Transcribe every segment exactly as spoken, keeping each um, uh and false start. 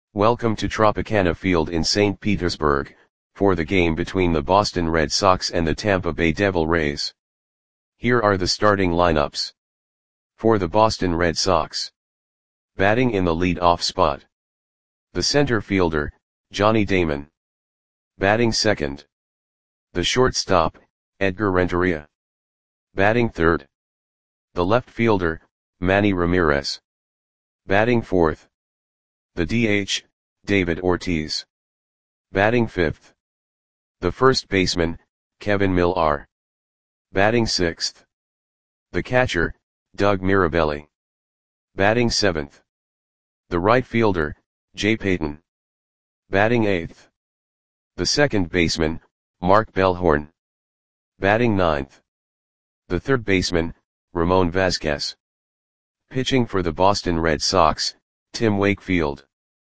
Welcome to Tropicana Field in Saint Petersburg, for the game between the Boston Red Sox and the Tampa Bay Devil Rays. Here are the starting lineups. For the Boston Red Sox. Batting in the lead-off spot. The center fielder, Johnny Damon. Batting second. The shortstop, Edgar Renteria. Batting third. The left fielder, Manny Ramirez. Batting fourth. The D H, David Ortiz. Batting fifth. The first baseman, Kevin Millar. Batting sixth. The catcher, Doug Mirabelli. Batting seventh. The right fielder, Jay Payton. Batting eighth. The second baseman, Mark Bellhorn. Batting ninth. The third baseman, Ramon Vasquez. Pitching for the Boston Red Sox, Tim Wakefield.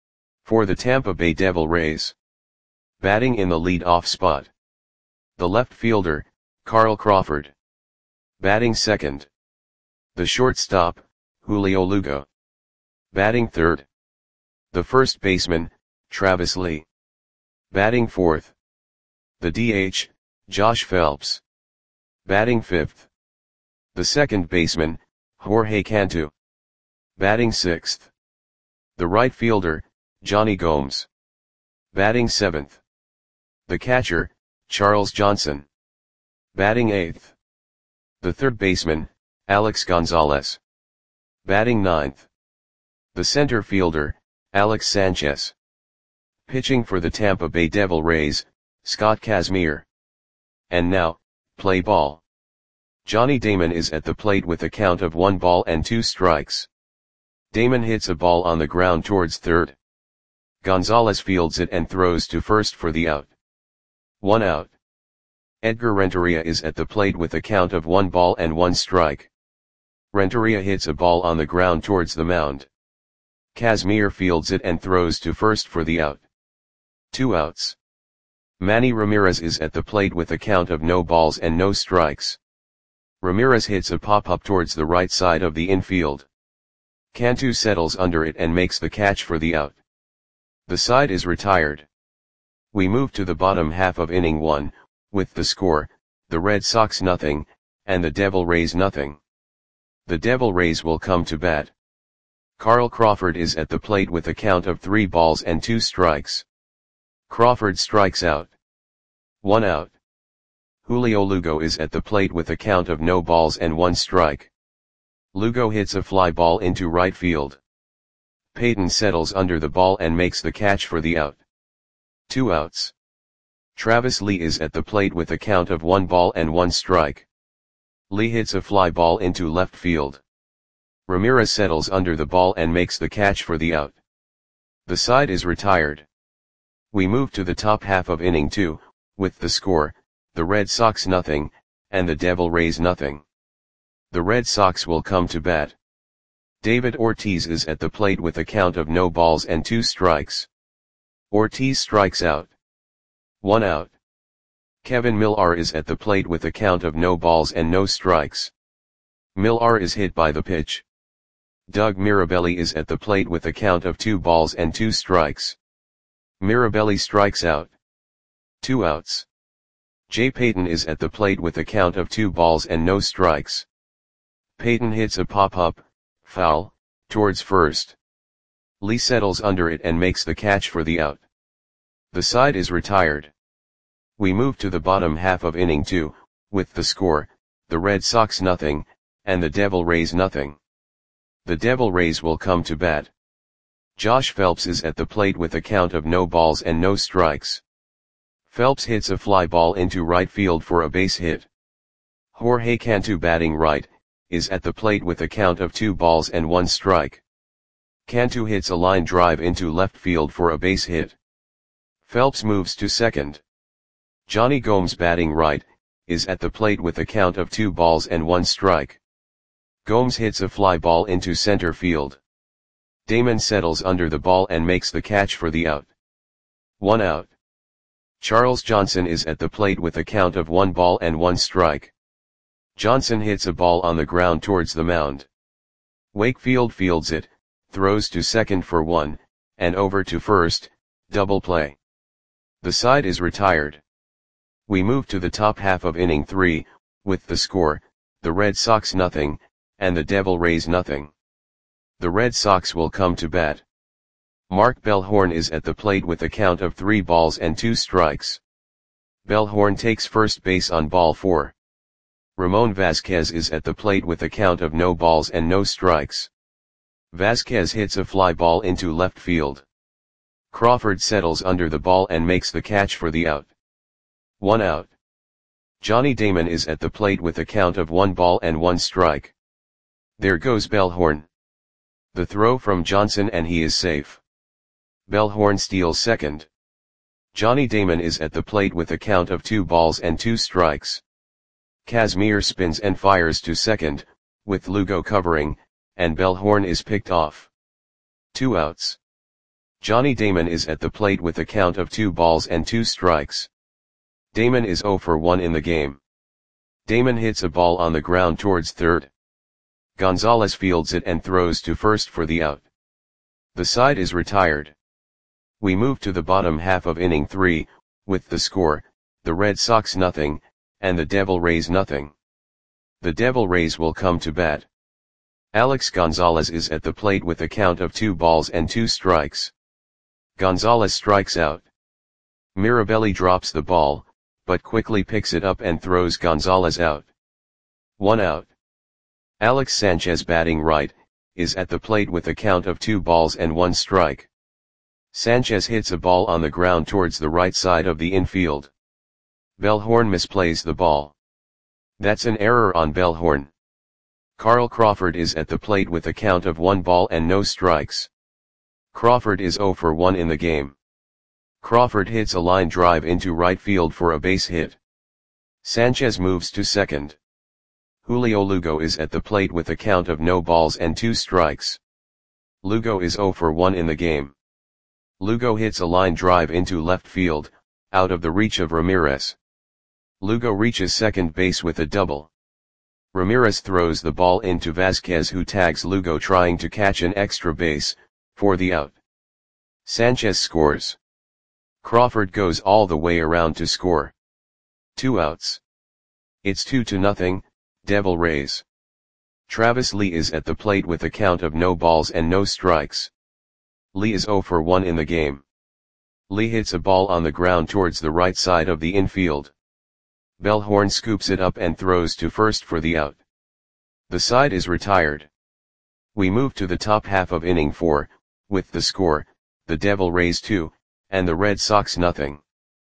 For the Tampa Bay Devil Rays. Batting in the lead-off spot. The left fielder, Carl Crawford. Batting second. The shortstop, Julio Lugo. Batting third. The first baseman, Travis Lee. Batting fourth. The D H, Josh Phelps. Batting fifth. The second baseman, Jorge Cantu. Batting sixth. The right fielder, Johnny Gomes. Batting seventh. The catcher, Charles Johnson. Batting eighth. The third baseman, Alex Gonzalez. Batting ninth. The center fielder, Alex Sanchez. Pitching for the Tampa Bay Devil Rays, Scott Kazmir. And now, play ball. Johnny Damon is at the plate with a count of one ball and two strikes. Damon hits a ball on the ground towards third. Gonzalez fields it and throws to first for the out. One out. Edgar Renteria is at the plate with a count of one ball and one strike. Renteria hits a ball on the ground towards the mound. Kazmir fields it and throws to first for the out. Two outs. Manny Ramirez is at the plate with a count of no balls and no strikes. Ramirez hits a pop-up towards the right side of the infield. Cantu settles under it and makes the catch for the out. The side is retired. We move to the bottom half of inning one, with the score, the Red Sox nothing, and the Devil Rays nothing. The Devil Rays will come to bat. Carl Crawford is at the plate with a count of three balls and two strikes. Crawford strikes out. One out. Julio Lugo is at the plate with a count of no balls and one strike. Lugo hits a fly ball into right field. Payton settles under the ball and makes the catch for the out. Two outs. Travis Lee is at the plate with a count of one ball and one strike. Lee hits a fly ball into left field. Ramirez settles under the ball and makes the catch for the out. The side is retired. We move to the top half of inning two, with the score, the Red Sox nothing, and the Devil Rays nothing. The Red Sox will come to bat. David Ortiz is at the plate with a count of no balls and two strikes. Ortiz strikes out. One out. Kevin Millar is at the plate with a count of no balls and no strikes. Millar is hit by the pitch. Doug Mirabelli is at the plate with a count of two balls and two strikes. Mirabelli strikes out. Two outs. Jay Payton is at the plate with a count of two balls and no strikes. Payton hits a pop-up, foul, towards first. Lee settles under it and makes the catch for the out. The side is retired. We move to the bottom half of inning two, with the score, the Red Sox nothing, and the Devil Rays nothing. The Devil Rays will come to bat. Josh Phelps is at the plate with a count of no balls and no strikes. Phelps hits a fly ball into right field for a base hit. Jorge Cantu, batting right, is at the plate with a count of two balls and one strike. Cantu hits a line drive into left field for a base hit. Phelps moves to second. Johnny Gomes, batting right, is at the plate with a count of two balls and one strike. Gomes hits a fly ball into center field. Damon settles under the ball and makes the catch for the out. One out. Charles Johnson is at the plate with a count of one ball and one strike. Johnson hits a ball on the ground towards the mound. Wakefield fields it, throws to second for one, and over to first, double play. The side is retired. We move to the top half of inning three, with the score, the Red Sox nothing, and the Devil Rays nothing. The Red Sox will come to bat. Mark Bellhorn is at the plate with a count of three balls and two strikes. Bellhorn takes first base on ball four. Ramon Vasquez is at the plate with a count of no balls and no strikes. Vasquez hits a fly ball into left field. Crawford settles under the ball and makes the catch for the out. One out. Johnny Damon is at the plate with a count of one ball and one strike. There goes Bellhorn. The throw from Johnson and he is safe. Bellhorn steals second. Johnny Damon is at the plate with a count of two balls and two strikes. Kazmir spins and fires to second, with Lugo covering, and Bellhorn is picked off. Two outs. Johnny Damon is at the plate with a count of two balls and two strikes. Damon is oh for one in the game. Damon hits a ball on the ground towards third. Gonzalez fields it and throws to first for the out. The side is retired. We move to the bottom half of inning three, with the score, the Red Sox nothing, and the Devil Rays nothing. The Devil Rays will come to bat. Alex Gonzalez is at the plate with a count of two balls and two strikes. Gonzalez strikes out. Mirabelli drops the ball, but quickly picks it up and throws Gonzalez out. One out. Alex Sanchez, batting right, is at the plate with a count of two balls and one strike. Sanchez hits a ball on the ground towards the right side of the infield. Bellhorn misplays the ball. That's an error on Bellhorn. Carl Crawford is at the plate with a count of one ball and no strikes. Crawford is oh for one in the game. Crawford hits a line drive into right field for a base hit. Sanchez moves to second. Julio Lugo is at the plate with a count of no balls and two strikes. Lugo is oh for one in the game. Lugo hits a line drive into left field, out of the reach of Ramirez. Lugo reaches second base with a double. Ramirez throws the ball into Vasquez, who tags Lugo trying to catch an extra base, for the out. Sanchez scores. Crawford goes all the way around to score. Two outs. It's two to nothing, Devil Rays. Travis Lee is at the plate with a count of no balls and no strikes. Lee is oh for one in the game. Lee hits a ball on the ground towards the right side of the infield. Bellhorn scoops it up and throws to first for the out. The side is retired. We move to the top half of inning four, with the score, the Devil Rays two, and the Red Sox nothing.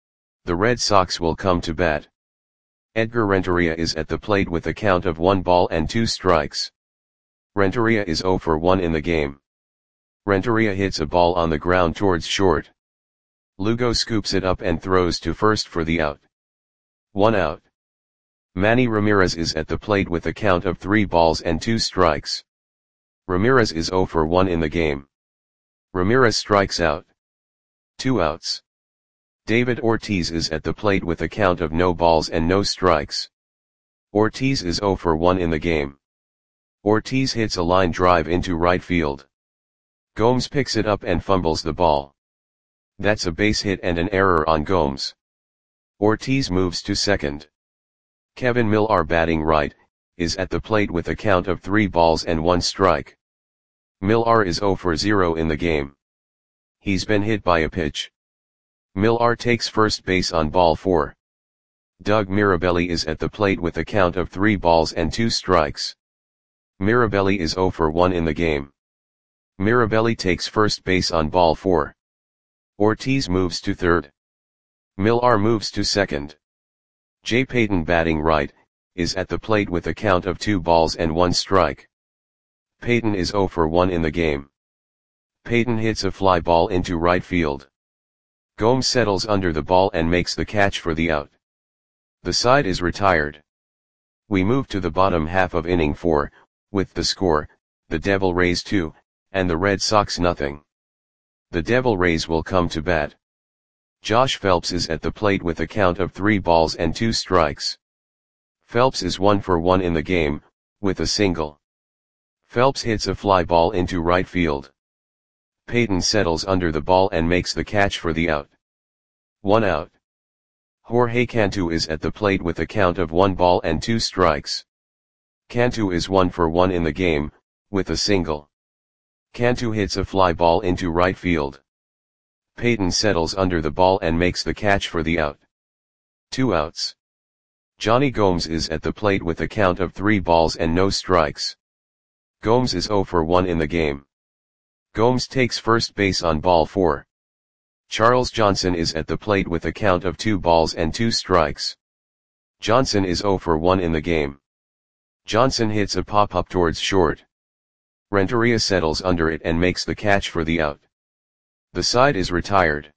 The Red Sox will come to bat. Edgar Renteria is at the plate with a count of one ball and two strikes. Renteria is oh for one in the game. Renteria hits a ball on the ground towards short. Lugo scoops it up and throws to first for the out. One out. Manny Ramirez is at the plate with a count of three balls and two strikes. Ramirez is oh for one in the game. Ramirez strikes out. Two outs. David Ortiz is at the plate with a count of no balls and no strikes. Ortiz is oh for one in the game. Ortiz hits a line drive into right field. Gomes picks it up and fumbles the ball. That's a base hit and an error on Gomes. Ortiz moves to second. Kevin Millar, batting right, is at the plate with a count of three balls and one strike. Millar is oh for zero in the game. He's been hit by a pitch. Millar takes first base on ball four. Doug Mirabelli is at the plate with a count of three balls and two strikes. Mirabelli is oh for one in the game. Mirabelli takes first base on ball four. Ortiz moves to third. Millar moves to second. Jay Payton, batting right, is at the plate with a count of two balls and one strike. Payton is oh for one in the game. Payton hits a fly ball into right field. Gomes settles under the ball and makes the catch for the out. The side is retired. We move to the bottom half of inning four, with the score, the Devil Rays two, and the Red Sox nothing. The Devil Rays will come to bat. Josh Phelps is at the plate with a count of three balls and two strikes. Phelps is one for one in the game, with a single. Phelps hits a fly ball into right field. Peyton settles under the ball and makes the catch for the out. One out. Jorge Cantu is at the plate with a count of one ball and two strikes. Cantu is one for one in the game, with a single. Cantu hits a fly ball into right field. Peyton settles under the ball and makes the catch for the out. Two outs. Johnny Gomes is at the plate with a count of three balls and no strikes. Gomes is zero for one in the game. Gomes takes first base on ball four. Charles Johnson is at the plate with a count of two balls and two strikes. Johnson is zero for one in the game. Johnson hits a pop-up towards short. Renteria settles under it and makes the catch for the out. The side is retired.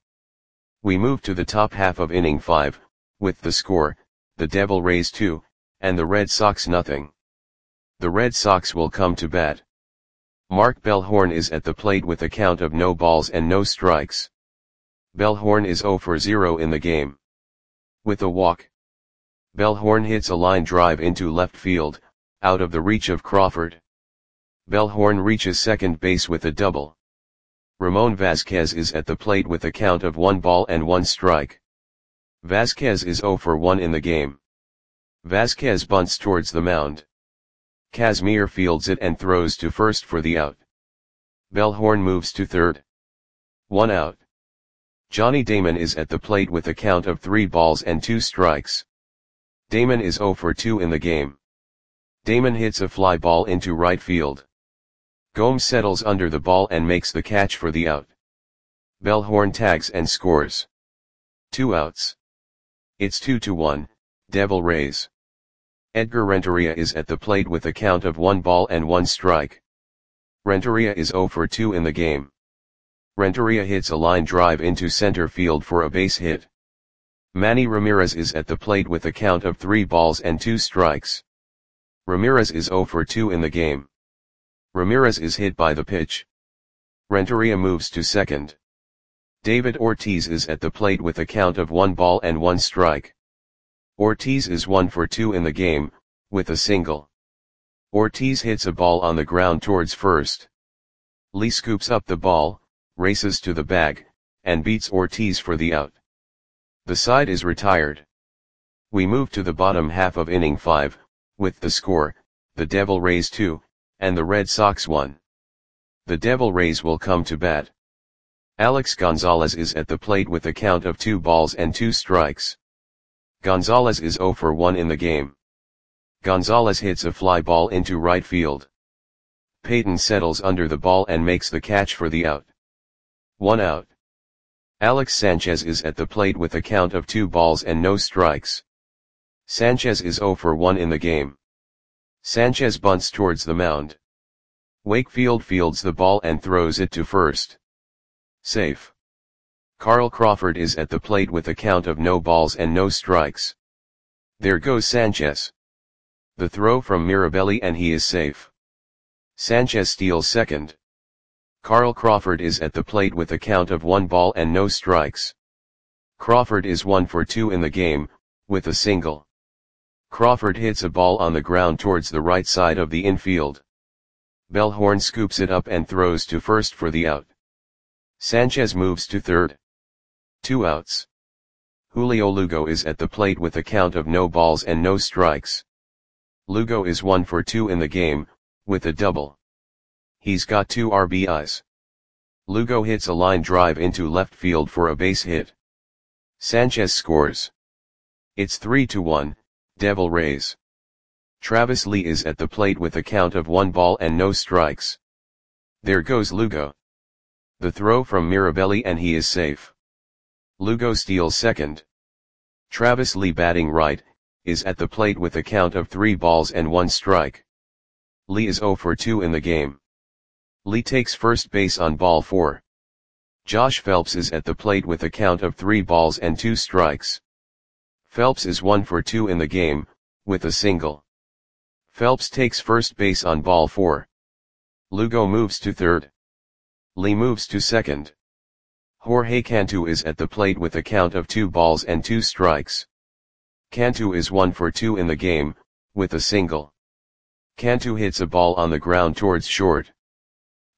We move to the top half of inning five, with the score, the Devil Rays two, and the Red Sox nothing. The Red Sox will come to bat. Mark Bellhorn is at the plate with a count of no balls and no strikes. Bellhorn is zero for zero in the game. With a walk. Bellhorn hits a line drive into left field, out of the reach of Crawford. Bellhorn reaches second base with a double. Ramon Vasquez is at the plate with a count of one ball and one strike. Vasquez is zero for one in the game. Vasquez bunts towards the mound. Kazmir fields it and throws to first for the out. Bellhorn moves to third. One out. Johnny Damon is at the plate with a count of three balls and two strikes. Damon is zero for two in the game. Damon hits a fly ball into right field. Gomes settles under the ball and makes the catch for the out. Bellhorn tags and scores. Two outs. It's two to one, Devil Rays. Edgar Renteria is at the plate with a count of one ball and one strike. Renteria is zero for two in the game. Renteria hits a line drive into center field for a base hit. Manny Ramirez is at the plate with a count of three balls and two strikes. Ramirez is zero for two in the game. Ramirez is hit by the pitch. Renteria moves to second. David Ortiz is at the plate with a count of one ball and one strike. Ortiz is one for two in the game, with a single. Ortiz hits a ball on the ground towards first. Lee scoops up the ball, races to the bag, and beats Ortiz for the out. The side is retired. We move to the bottom half of inning five, with the score, the Devil Rays two, and the Red Sox one. The Devil Rays will come to bat. Alex Gonzalez is at the plate with a count of two balls and two strikes. Gonzalez is zero for one in the game. Gonzalez hits a fly ball into right field. Peyton settles under the ball and makes the catch for the out. One out. Alex Sanchez is at the plate with a count of two balls and no strikes. Sanchez is zero for one in the game. Sanchez bunts towards the mound. Wakefield fields the ball and throws it to first. Safe. Carl Crawford is at the plate with a count of no balls and no strikes. There goes Sanchez. The throw from Mirabelli and he is safe. Sanchez steals second. Carl Crawford is at the plate with a count of one ball and no strikes. Crawford is one for two in the game, with a single. Crawford hits a ball on the ground towards the right side of the infield. Bellhorn scoops it up and throws to first for the out. Sanchez moves to third. Two outs. Julio Lugo is at the plate with a count of no balls and no strikes. Lugo is one for two in the game, with a double. He's got two R B Is. Lugo hits a line drive into left field for a base hit. Sanchez scores. It's three to one, Devil Rays. Travis Lee is at the plate with a count of one ball and no strikes. There goes Lugo. The throw from Mirabelli and he is safe. Lugo steals second. Travis Lee batting right, is at the plate with a count of three balls and one strike. Lee is zero for two in the game. Lee takes first base on ball four. Josh Phelps is at the plate with a count of three balls and two strikes. Phelps is one for two in the game, with a single. Phelps takes first base on ball four. Lugo moves to third. Lee moves to second. Jorge Cantu is at the plate with a count of two balls and two strikes. Cantu is one for two in the game, with a single. Cantu hits a ball on the ground towards short.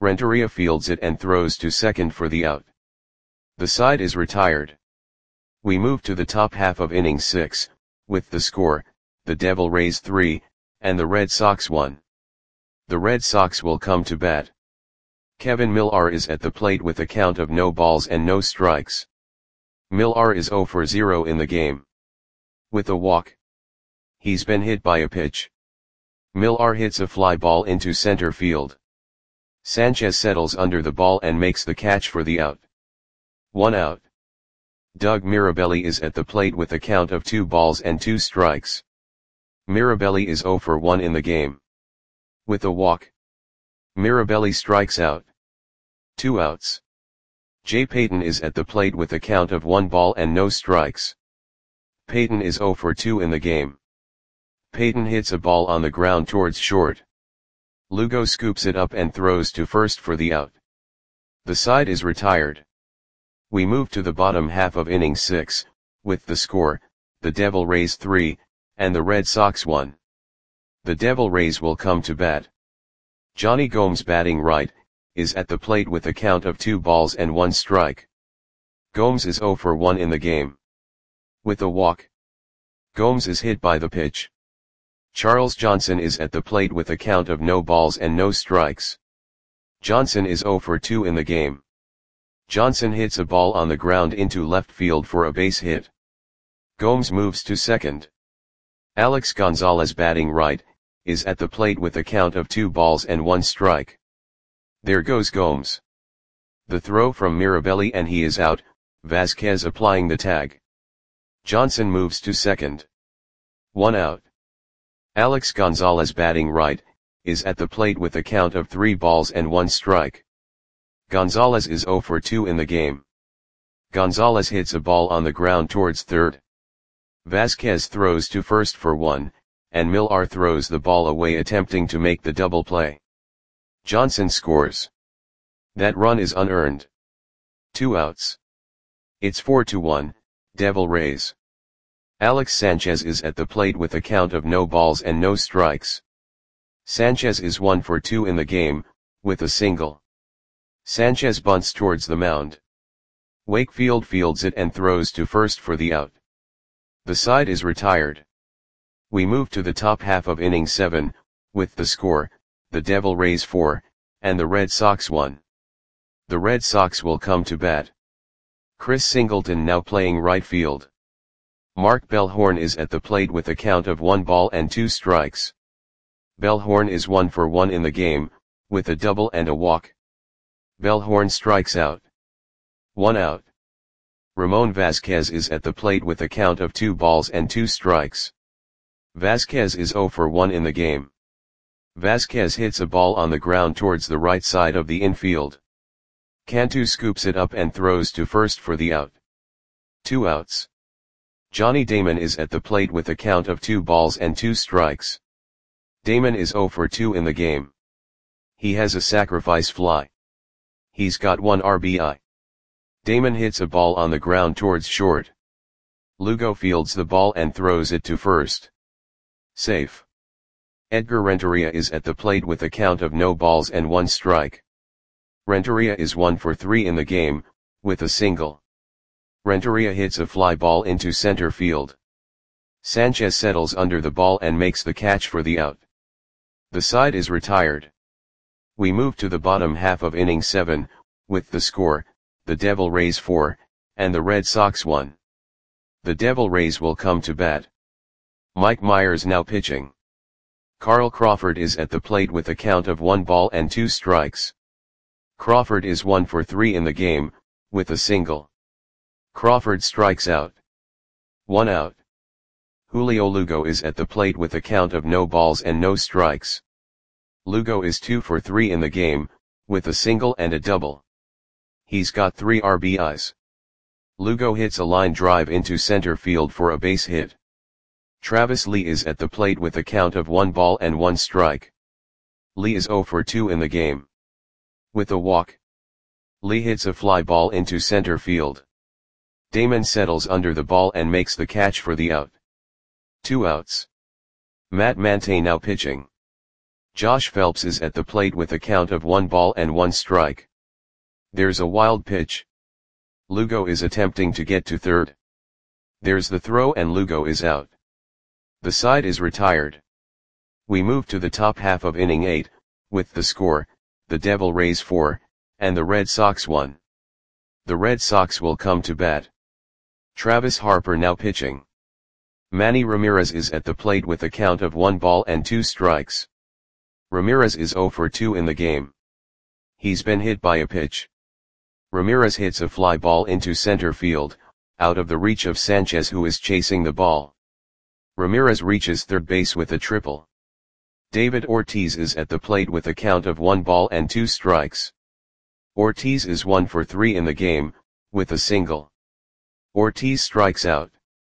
Renteria fields it and throws to second for the out. The side is retired. We move to the top half of inning six, with the score, the Devil Rays three, and the Red Sox one. The Red Sox will come to bat. Kevin Millar is at the plate with a count of no balls and no strikes. Millar is zero for zero in the game. With a walk. He's been hit by a pitch. Millar hits a fly ball into center field. Sanchez settles under the ball and makes the catch for the out. One out. Doug Mirabelli is at the plate with a count of two balls and two strikes. Mirabelli is zero for one in the game. With a walk. Mirabelli strikes out. Two outs. Jay Payton is at the plate with a count of one ball and no strikes. Payton is zero for two in the game. Payton hits a ball on the ground towards short. Lugo scoops it up and throws to first for the out. The side is retired. We move to the bottom half of inning six, with the score, the Devil Rays three, and the Red Sox one. The Devil Rays will come to bat. Johnny Gomes, batting right, is at the plate with a count of two balls and one strike. Gomes is zero for one in the game. With a walk. Gomes is hit by the pitch. Charles Johnson is at the plate with a count of no balls and no strikes. Johnson is zero for two in the game. Johnson hits a ball on the ground into left field for a base hit. Gomes moves to second. Alex Gonzalez, batting right, is at the plate with a count of two balls and one strike. There goes Gomes. The throw from Mirabelli and he is out, Vasquez applying the tag. Johnson moves to second. One out. Alex Gonzalez, batting right, is at the plate with a count of three balls and one strike. Gonzalez is zero for two in the game. Gonzalez hits a ball on the ground towards third. Vasquez throws to first for one, and Millar throws the ball away attempting to make the double play. Johnson scores. That run is unearned. Two outs. It's four to one, Devil Rays. Alex Sanchez is at the plate with a count of no balls and no strikes. Sanchez is one for two in the game, with a single. Sanchez bunts towards the mound. Wakefield fields it and throws to first for the out. The side is retired. We move to the top half of inning seven, with the score, the Devil Rays four, and the Red Sox one. The Red Sox will come to bat. Chris Singleton now playing right field. Mark Bellhorn is at the plate with a count of one ball and two strikes. Bellhorn is one for one in the game, with a double and a walk. Bellhorn strikes out. One out. Ramon Vasquez is at the plate with a count of two balls and two strikes. Vasquez is zero for one in the game. Vasquez hits a ball on the ground towards the right side of the infield. Cantu scoops it up and throws to first for the out. Two outs. Johnny Damon is at the plate with a count of two balls and two strikes. Damon is zero for two in the game. He has a sacrifice fly. He's got one R B I. Damon hits a ball on the ground towards short. Lugo fields the ball and throws it to first. Safe. Edgar Renteria is at the plate with a count of no balls and one strike. Renteria is one for three in the game, with a single. Renteria hits a fly ball into center field. Sanchez settles under the ball and makes the catch for the out. The side is retired. We move to the bottom half of inning seven, with the score, the Devil Rays four, and the Red Sox one. The Devil Rays will come to bat. Mike Myers now pitching. Carl Crawford is at the plate with a count of one ball and two strikes. Crawford is one for three in the game, with a single. Crawford strikes out. One out. Julio Lugo is at the plate with a count of no balls and no strikes. Lugo is two for three in the game, with a single and a double. He's got three R B Is. Lugo hits a line drive into center field for a base hit. Travis Lee is at the plate with a count of one ball and one strike. Lee is zero for two in the game. With a walk. Lee hits a fly ball into center field. Damon settles under the ball and makes the catch for the out. Two outs. Matt Mante now pitching. Josh Phelps is at the plate with a count of one ball and one strike. There's a wild pitch. Lugo is attempting to get to third. There's the throw and Lugo is out. The side is retired. We move to the top half of inning eight, with the score, the Devil Rays four, and the Red Sox one. The Red Sox will come to bat. Travis Harper now pitching. Manny Ramirez is at the plate with a count of one ball and two strikes. Ramirez is oh for two in the game. He's been hit by a pitch. Ramirez hits a fly ball into center field, out of the reach of Sanchez, who is chasing the ball. Ramirez reaches third base with a triple. David Ortiz is at the plate with a count of one ball and two strikes. Ortiz is one for three in the game, with a single. Ortiz strikes out.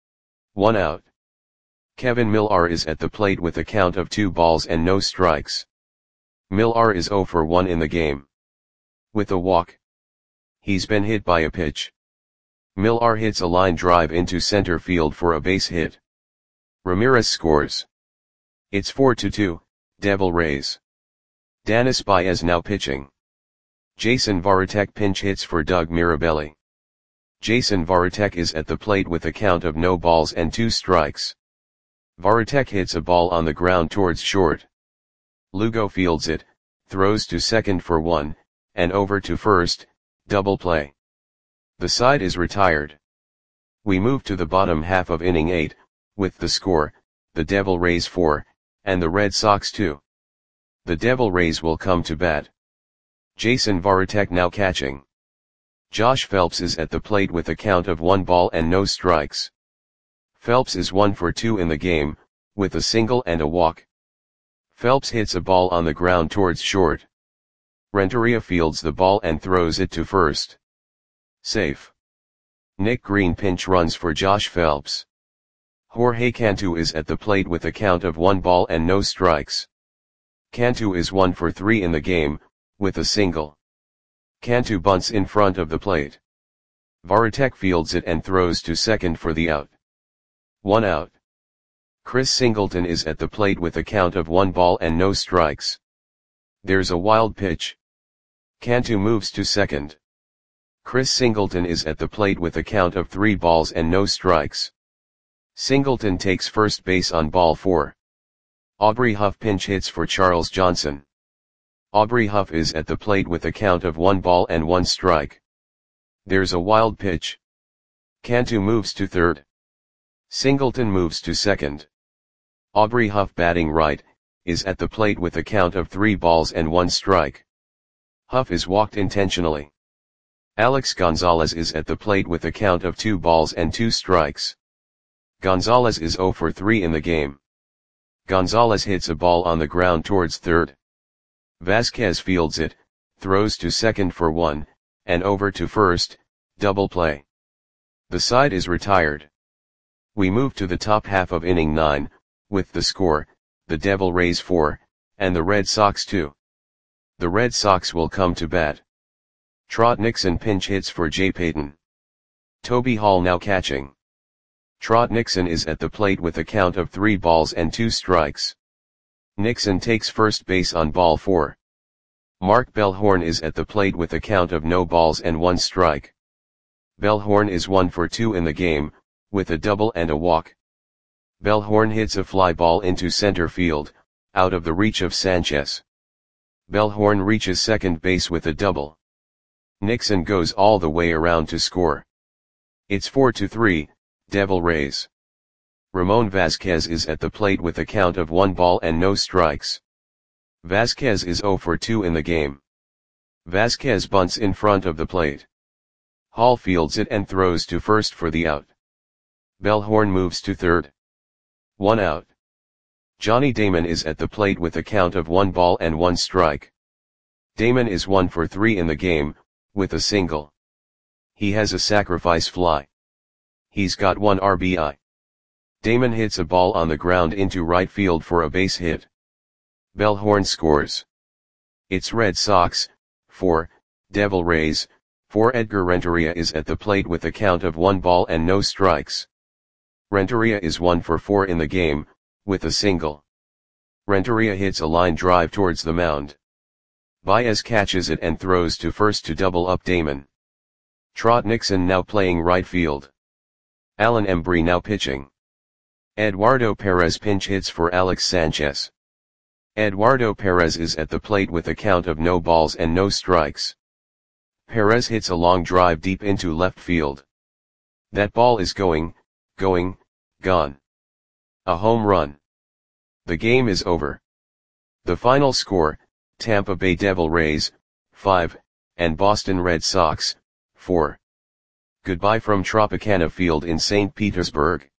One out. Kevin Millar is at the plate with a count of two balls and no strikes. Millar is oh for one in the game. With a walk. He's been hit by a pitch. Millar hits a line drive into center field for a base hit. Ramirez scores. It's four to two, Devil Rays. Danis Baez now pitching. Jason Varitek pinch hits for Doug Mirabelli. Jason Varitek is at the plate with a count of no balls and two strikes. Varitek hits a ball on the ground towards short. Lugo fields it, throws to second for one, and over to first, double play. The side is retired. We move to the bottom half of inning eight, with the score, the Devil Rays four, and the Red Sox two. The Devil Rays will come to bat. Jason Varitek now catching. Josh Phelps is at the plate with a count of one ball and no strikes. Phelps is one for two in the game, with a single and a walk. Phelps hits a ball on the ground towards short. Renteria fields the ball and throws it to first. Safe. Nick Green pinch runs for Josh Phelps. Jorge Cantu is at the plate with a count of one ball and no strikes. Cantu is one for three in the game, with a single. Cantu bunts in front of the plate. Varitek fields it and throws to second for the out. One out. Chris Singleton is at the plate with a count of one ball and no strikes. There's a wild pitch. Cantu moves to second. Chris Singleton is at the plate with a count of three balls and no strikes. Singleton takes first base on ball four. Aubrey Huff pinch hits for Charles Johnson. Aubrey Huff is at the plate with a count of one ball and one strike. There's a wild pitch. Cantu moves to third. Singleton moves to second. Aubrey Huff, batting right, is at the plate with a count of three balls and one strike. Huff is walked intentionally. Alex Gonzalez is at the plate with a count of two balls and two strikes. Gonzalez is oh for three in the game. Gonzalez hits a ball on the ground towards third. Vasquez fields it, throws to second for one, and over to first, double play. The side is retired. We move to the top half of inning nine, with the score, the Devil Rays four, and the Red Sox two. The Red Sox will come to bat. Trot Nixon pinch hits for Jay Payton. Toby Hall now catching. Trot Nixon is at the plate with a count of three balls and two strikes. Nixon takes first base on ball four. Mark Bellhorn is at the plate with a count of no balls and one strike. Bellhorn is one for two in the game, with a double and a walk. Bellhorn hits a fly ball into center field, out of the reach of Sanchez. Bellhorn reaches second base with a double. Nixon goes all the way around to score. It's four to three, Devil Rays. Ramon Vasquez is at the plate with a count of one ball and no strikes. Vasquez is oh for two in the game. Vasquez bunts in front of the plate. Hall fields it and throws to first for the out. Bellhorn moves to third. One out. Johnny Damon is at the plate with a count of one ball and one strike. Damon is one for three in the game, with a single. He has a sacrifice fly. He's got one R B I. Damon hits a ball on the ground into right field for a base hit. Bellhorn scores. It's Red Sox, four, Devil Rays, four. Edgar Renteria is at the plate with a count of one ball and no strikes. Renteria is one for four in the game, with a single. Renteria hits a line drive towards the mound. Baez catches it and throws to first to double up Damon. Trot Nixon now playing right field. Alan Embry now pitching. Eduardo Perez pinch hits for Alex Sanchez. Eduardo Perez is at the plate with a count of no balls and no strikes. Perez hits a long drive deep into left field. That ball is going, going, gone. A home run. The game is over. The final score, Tampa Bay Devil Rays, five, and Boston Red Sox, four. Goodbye from Tropicana Field in Saint Petersburg.